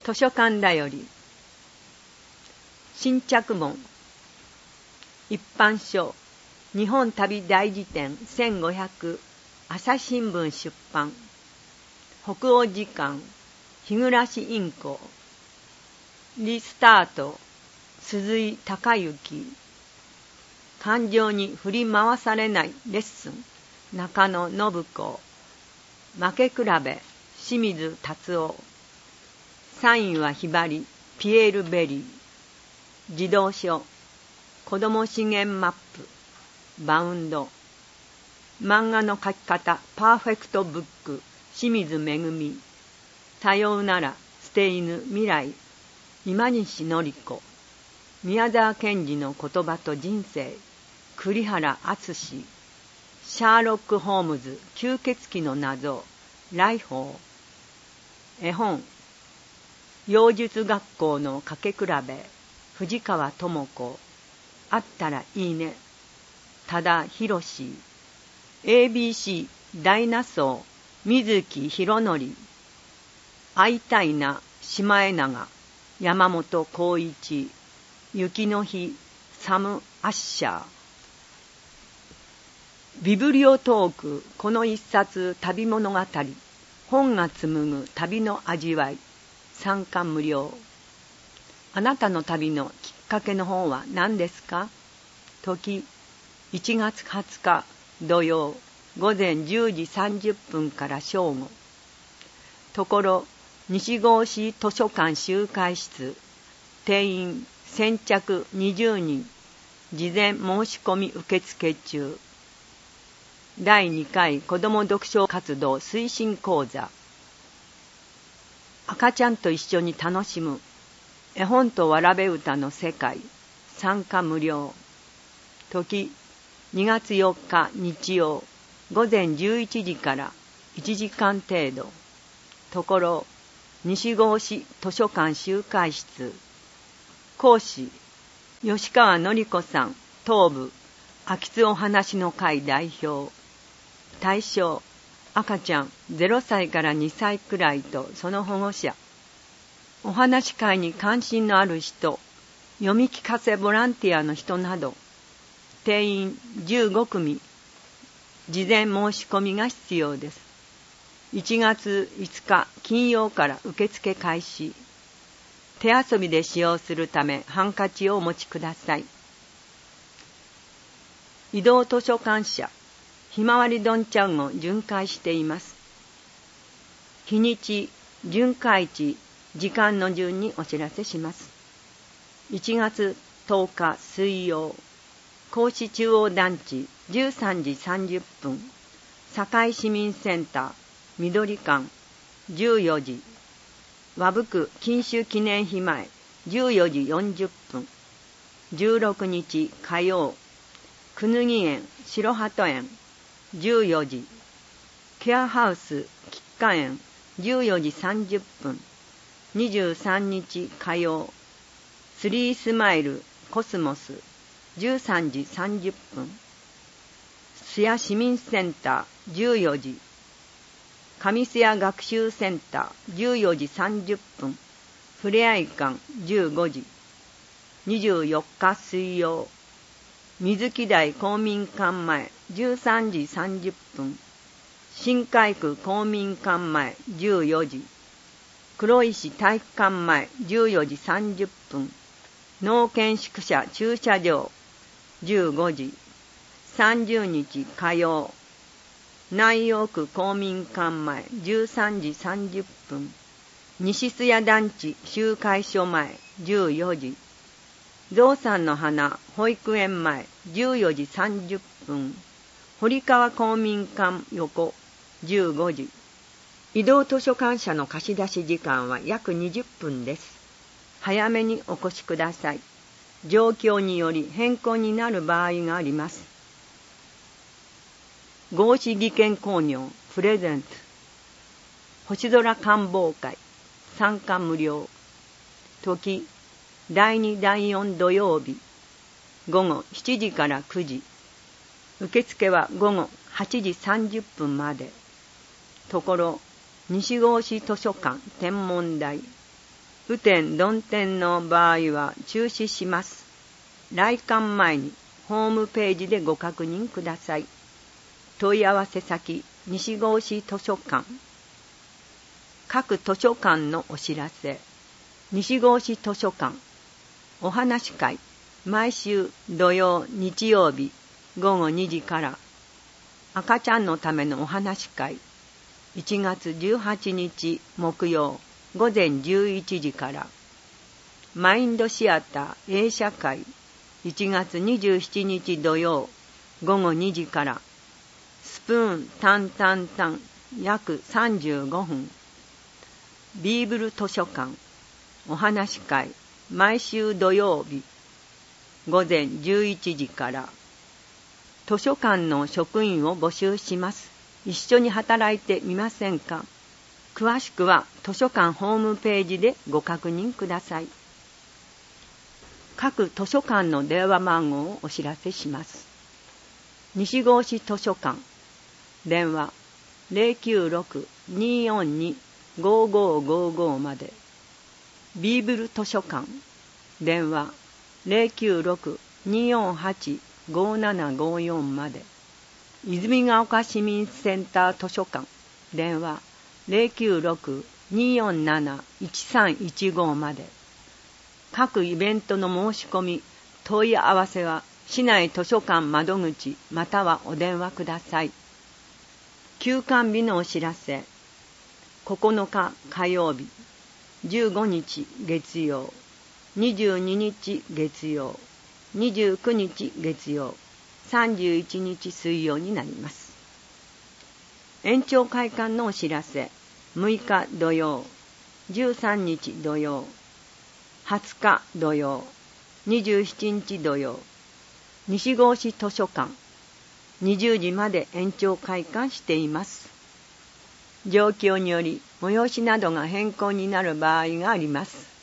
図書館だより新着本一般書日本旅大辞典1500朝日新聞出版北欧時間日暮インコリスタート鈴井孝之感情に振り回されないレッスン中野信子負け比べ清水達夫サインはひばりピエール・ベリー児童書子ども資源マップバウンド漫画の描き方パーフェクトブック清水めぐみさようなら捨て犬未来今西典子宮沢賢治の言葉と人生栗原敦シャーロック・ホームズ吸血鬼の謎来訪絵本妖術学校のかけ比べ藤川智子あったらいいね多田博 ABC 大那荘水木博則会いたいなシマエナガ山本浩一雪の日サム・アッシャービブリオトークこの一冊旅物語本が紡ぐ旅の味わい参加無料あなたの旅のきっかけの本は何ですか時1月20日土曜午前10時30分から正午ところ西郷市図書館集会室定員先着20人事前申し込み受付中第2回子ども読書活動推進講座赤ちゃんと一緒に楽しむ絵本とわらべ歌の世界参加無料時2月4日日曜午前11時から1時間程度ところ西郷市図書館集会室講師吉川典子さん東部秋津お話の会代表対象赤ちゃん0歳から2歳くらいとその保護者お話会に関心のある人読み聞かせボランティアの人など定員15組事前申し込みが必要です1月5日金曜から受付開始手遊びで使用するためハンカチをお持ちください移動図書館社ひまわりどんちゃんを巡回しています日にち巡回地時間の順にお知らせします1月10日水曜甲子中央団地13時30分堺市民センター緑館14時和福錦秋記念碑前14時40分16日火曜くぬぎ園白鳩園14時ケアハウス菊花園14時30分23日火曜スリースマイルコスモス13時30分須谷市民センター14時上須谷学習センター14時30分ふれあい館15時24日水曜水木台公民館前13時30分新海区公民館前14時黒石体育館前14時30分農研宿舎駐車場15時30日火曜南陽区公民館前13時30分西須谷団地集会所前14時ゾウさんの花保育園前14時30分堀川公民館横15時移動図書館社の貸し出し時間は約20分です早めにお越しください状況により変更になる場合があります合志技研工業プレゼンツ星空観望会参加無料時第2第4土曜日午後7時から9時受付は午後8時30分までところ西郷市図書館天文台雨天曇天の場合は中止します。来館前にホームページでご確認ください。問い合わせ先、西郷市図書館。各図書館のお知らせ。西郷市図書館。お話会。毎週土曜、日曜日、午後2時から。赤ちゃんのためのお話会。1月18日木曜、午前11時から。マインドシアター映写会。1月27日土曜、午後2時から。スプーンタンタンタン約35分。ビーブル図書館。お話会。毎週土曜日。午前11時から。図書館の職員を募集します。一緒に働いてみませんか？詳しくは図書館ホームページでご確認ください。各図書館の電話番号をお知らせします。西郷市図書館。電話 096-242-5555 まで。ビーブル図書館。電話 096-248-5754 まで。泉ヶ丘市民センター図書館。電話 096-247-1315 まで。各イベントの申し込み、問い合わせは市内図書館窓口またはお電話ください。休館日のお知らせ。9日火曜日、15日月曜、22日月曜、29日月曜、31日水曜になります。延長会館のお知らせ。6日土曜、13日土曜、20日土曜、27日土曜、西郷市図書館、20時まで延長開館しています。状況により催しなどが変更になる場合があります。